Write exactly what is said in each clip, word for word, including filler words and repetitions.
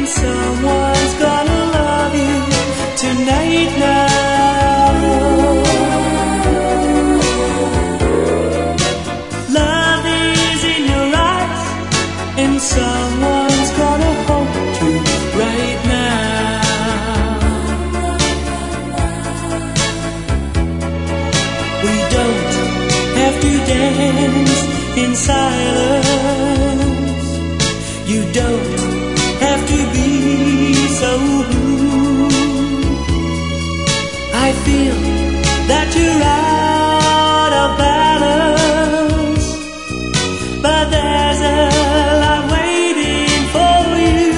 and someone's gonna love you tonight now. Love is in your eyes, and someone's gonna hold you right now. We don't have to dance in silence. You don't have to be so blue. I feel that you're out of balance, but there's a lot waiting for you.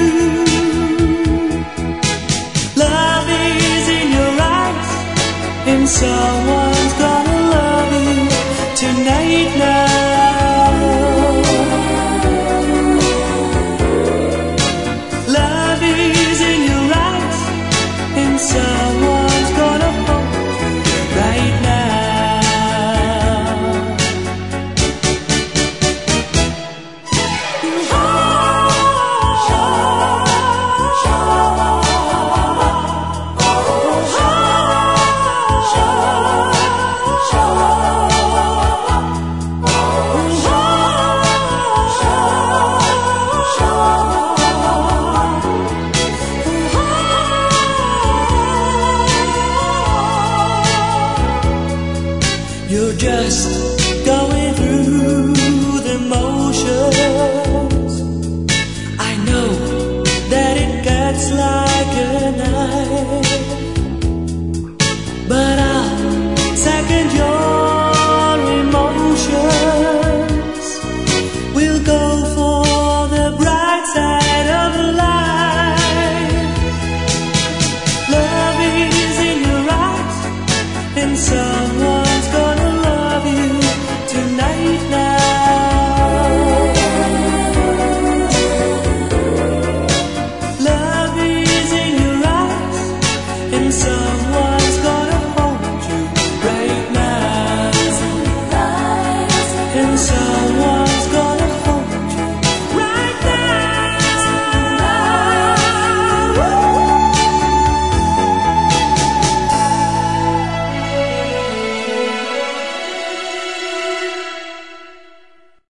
Love is in your eyes, and someone's gonna love you tonight now. Someone's gonna hold you right now. You're just